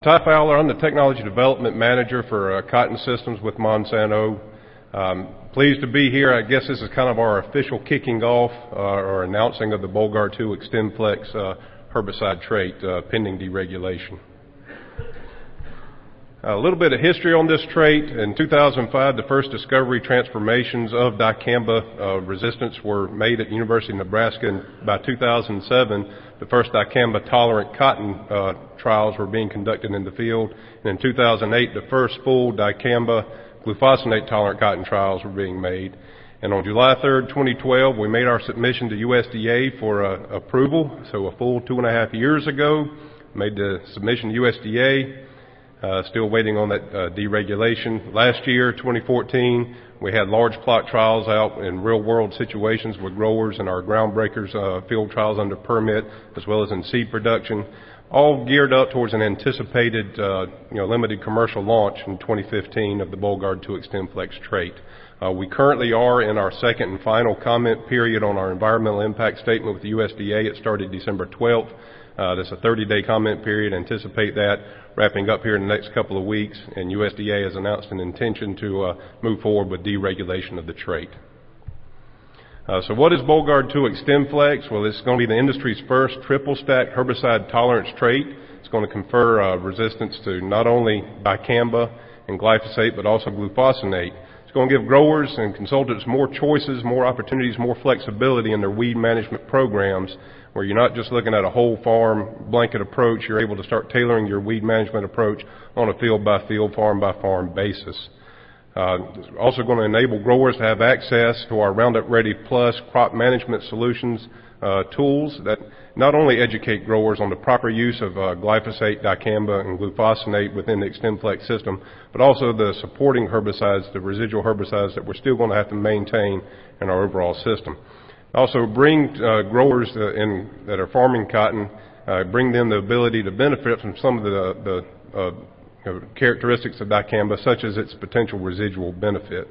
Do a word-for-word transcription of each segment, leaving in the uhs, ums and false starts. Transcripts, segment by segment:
Ty Fowler, I'm the Technology Development Manager for uh, Cotton Systems with Monsanto. Um, pleased to be here. I guess this is kind of our official kicking off uh, or announcing of the Bollgard two XtendFlex uh, herbicide trait uh, pending deregulation. A little bit of history on this trait. In two thousand five, the first discovery transformations of dicamba uh, resistance were made at the University of Nebraska. And by two thousand seven, the first dicamba-tolerant cotton uh, trials were being conducted in the field. And in two thousand eight, the first full dicamba glufosinate-tolerant cotton trials were being made. And on July third, twenty twelve, we made our submission to U S D A for uh, approval. So a full two and a half years ago, made the submission to U S D A. Uh, still waiting on that uh, deregulation. Last year, twenty fourteen, we had large plot trials out in real-world situations with growers and our groundbreakers uh, field trials under permit, as well as in seed production, all geared up towards an anticipated, uh, you know, limited commercial launch in twenty fifteen of the Bollgard two XtendFlex trait. Uh, we currently are in our second and final comment period on our environmental impact statement with the U S D A. It started December twelfth. Uh, that's a thirty-day comment period. Anticipate that wrapping up here in the next couple of weeks, and U S D A has announced an intention to uh, move forward with deregulation of the trait. Uh, so what is Bollgard two XtendFlex? Well, it's going to be the industry's first triple-stack herbicide tolerance trait. It's going to confer uh, resistance to not only dicamba and glyphosate, but also glufosinate. It's going to give growers and consultants more choices, more opportunities, more flexibility in their weed management programs, where you're not just looking at a whole farm blanket approach. You're able to start tailoring your weed management approach on a field-by-field, farm-by-farm basis. Uh, it's also going to enable growers to have access to our Roundup Ready Plus crop management solutions uh, tools that not only educate growers on the proper use of uh, glyphosate, dicamba, and glufosinate within the XtendFlex system, but also the supporting herbicides, the residual herbicides that we're still going to have to maintain in our overall system. Also bring uh, growers uh, in, that are farming cotton, uh, bring them the ability to benefit from some of the, the uh, you know, characteristics of dicamba, such as its potential residual benefit.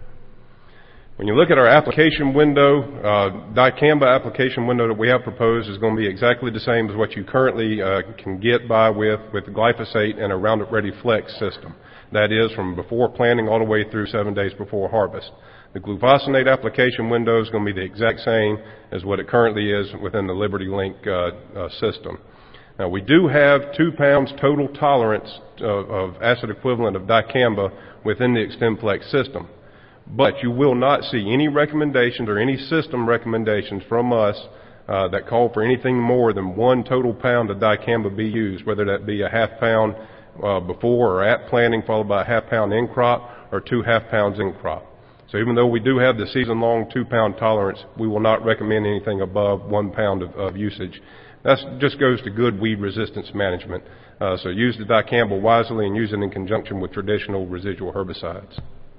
When you look at our application window, uh, dicamba application window that we have proposed is going to be exactly the same as what you currently uh, can get by with, with glyphosate and a Roundup Ready Flex system. That is from before planting all the way through seven days before harvest. The glufosinate application window is going to be the exact same as what it currently is within the Liberty Link uh, uh, system. Now, we do have two pounds total tolerance of, of acid equivalent of dicamba within the XtendFlex system. But you will not see any recommendations or any system recommendations from us uh, that call for anything more than one total pound of dicamba be used, whether that be a half pound uh, before or at planting followed by a half pound in crop or two half pounds in crop. So even though we do have the season-long two-pound tolerance, we will not recommend anything above one pound of, of usage. That just goes to good weed resistance management. Uh, so use the dicamba wisely and use it in conjunction with traditional residual herbicides.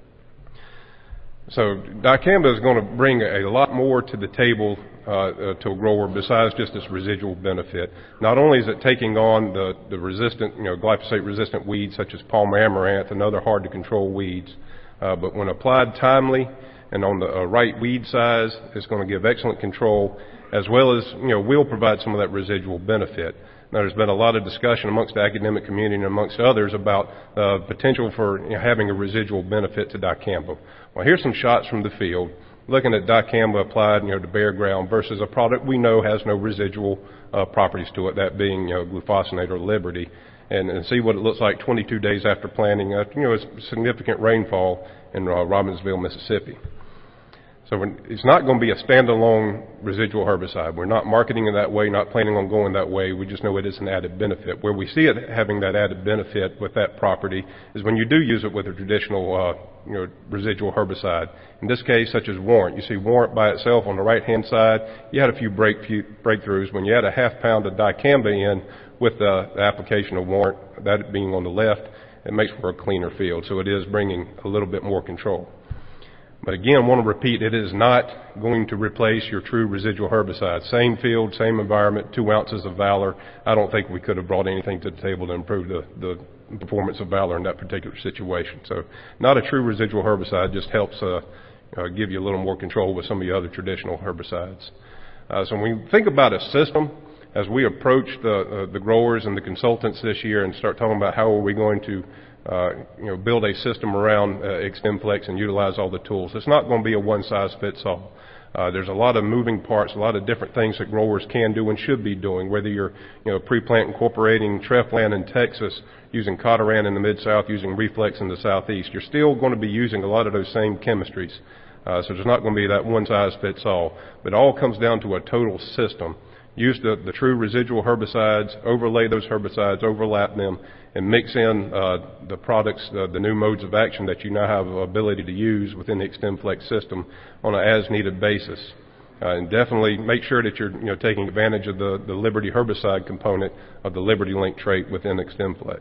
So dicamba is going to bring a lot more to the table uh, uh, to a grower besides just this residual benefit. Not only is it taking on the, the resistant, you know, glyphosate-resistant weeds such as palmer amaranth and other hard-to-control weeds, Uh, but when applied timely and on the uh, right weed size, it's going to give excellent control, as well as, you know, will provide some of that residual benefit. Now, there's been a lot of discussion amongst the academic community and amongst others about uh, potential for, you know, having a residual benefit to dicamba. Well, here's some shots from the field, looking at dicamba applied, you know, to bare ground versus a product we know has no residual uh, properties to it, that being, you know, glufosinate or Liberty. And, and see what it looks like twenty-two days after planting, uh, you know, a significant rainfall in uh, Robbinsville, Mississippi. So when, it's not going to be a standalone residual herbicide. We're not marketing it that way, not planning on going that way. We just know it is an added benefit. Where we see it having that added benefit with that property is when you do use it with a traditional uh, you know, residual herbicide. In this case, such as Warrant. You see Warrant by itself on the right-hand side. You had a few break, few breakthroughs. When you add a half pound of dicamba in with the application of Warrant, that being on the left, it makes for a cleaner field. So it is bringing a little bit more control. But again, I want to repeat, it is not going to replace your true residual herbicide. Same field, same environment, two ounces of Valor. I don't think we could have brought anything to the table to improve the, the performance of Valor in that particular situation. So not a true residual herbicide, just helps uh, uh, give you a little more control with some of the other traditional herbicides. Uh, so when we think about a system, as we approach the, uh, the growers and the consultants this year and start talking about how are we going to uh, you know, build a system around uh, XtendFlex and utilize all the tools, it's not going to be a one-size-fits-all. Uh, there's a lot of moving parts, a lot of different things that growers can do and should be doing, whether you're, you know, pre-plant incorporating Treflan in Texas, using Cotoran in the Mid-South, using Reflex in the Southeast. You're still going to be using a lot of those same chemistries. Uh, so there's not going to be that one-size-fits-all. But it all comes down to a total system. Use the, the true residual herbicides, overlay those herbicides, overlap them, and mix in uh, the products, uh, the new modes of action that you now have the ability to use within the XtendFlex system on an as-needed basis. Uh, and definitely make sure that you're you know, taking advantage of the, the Liberty herbicide component of the Liberty Link trait within XtendFlex.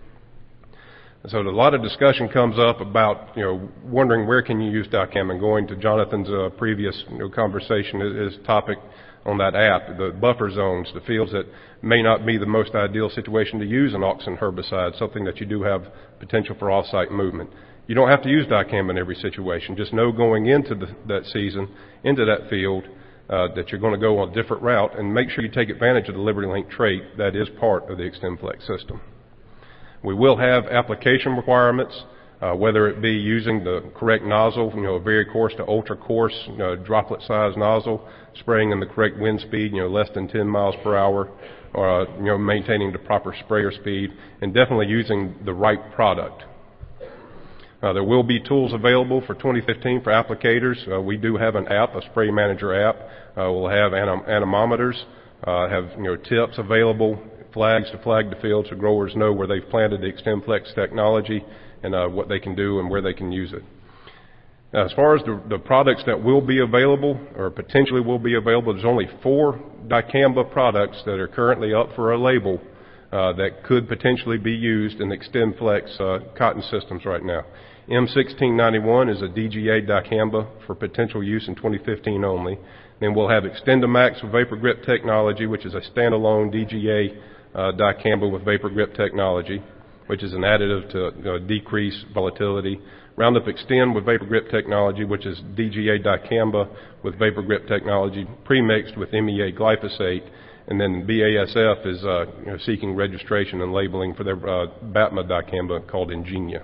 And so a lot of discussion comes up about, you know, wondering where can you use dicamba, and going to Jonathan's uh, previous you know, conversation, his topic on that app, the buffer zones, the fields that may not be the most ideal situation to use an auxin herbicide, something that you do have potential for off-site movement. You don't have to use dicamba in every situation. Just know going into the, that season, into that field, uh, that you're going to go on a different route, and make sure you take advantage of the Liberty Link trait that is part of the XtendFlex system. We will have application requirements, uh, whether it be using the correct nozzle, you know, a very coarse to ultra coarse, you know, droplet size nozzle, spraying in the correct wind speed, you know, less than ten miles per hour, or, uh, you know, maintaining the proper sprayer speed, and definitely using the right product. Uh, there will be tools available for twenty fifteen for applicators. Uh, we do have an app, a spray manager app. Uh, we'll have anem- anemometers, uh, have, you know, tips available, flags to flag the field so growers know where they've planted the XtendFlex technology and uh, what they can do and where they can use it. Now, as far as the, the products that will be available or potentially will be available, there's only four dicamba products that are currently up for a label uh, that could potentially be used in the XtendFlex uh, cotton systems right now. M sixteen ninety-one is a D G A dicamba for potential use in twenty fifteen only. Then we'll have XtendiMax with Vapor Grip technology, which is a standalone D G A uh, dicamba with Vapor Grip technology, which is an additive to uh, decrease volatility. Roundup Xtend with Vapor Grip technology, which is D G A dicamba with Vapor Grip technology premixed with M E A glyphosate. And then B A S F is uh, you know, seeking registration and labeling for their uh, B A T M A dicamba called Ingenia.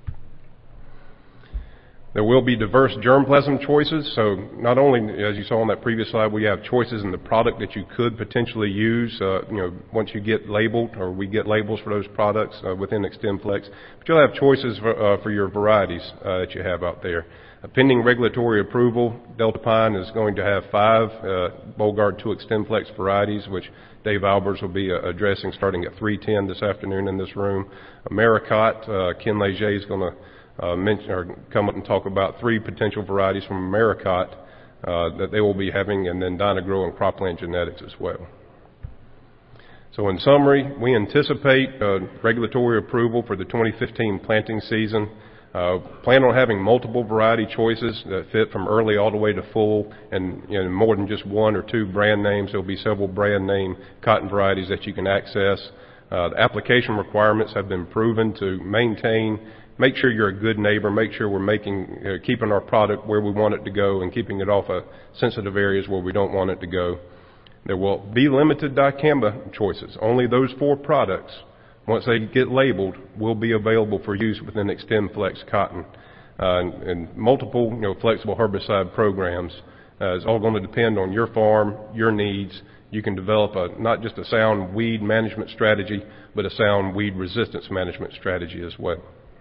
There will be diverse germplasm choices. So not only, as you saw on that previous slide, we have choices in the product that you could potentially use, uh, you know, once you get labeled, or we get labels for those products uh, within XtendFlex. But you'll have choices for, uh, for your varieties uh, that you have out there. Uh, pending regulatory approval, Delta Pine is going to have five uh, Bollgard two XtendFlex varieties, which Dave Albers will be uh, addressing starting at three ten this afternoon in this room. Americot, uh, Ken Leger is going to Uh, mention, or come up and talk about three potential varieties from Americot uh, that they will be having, and then Dyna-Gro and Cropland Genetics as well. So in summary, we anticipate uh, regulatory approval for the twenty fifteen planting season. Uh, plan on having multiple variety choices that fit from early all the way to full, and you know, more than just one or two brand names. There will be several brand name cotton varieties that you can access. Uh, the application requirements have been proven to maintain. Make sure you're a good neighbor. Make sure we're making, uh, keeping our product where we want it to go and keeping it off of sensitive areas where we don't want it to go. There will be limited dicamba choices. Only those four products, once they get labeled, will be available for use within XtendFlex cotton. Uh, and, and multiple, you know, flexible herbicide programs. Uh, it's all going to depend on your farm, your needs. You can develop a, not just a sound weed management strategy, but a sound weed resistance management strategy as well.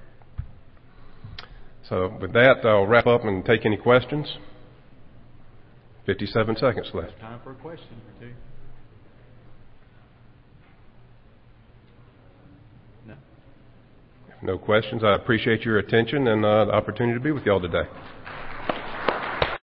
So with that, I'll wrap up and take any questions. fifty-seven seconds left. Time for a question or two. No. If no questions, I appreciate your attention and uh, the opportunity to be with you all today.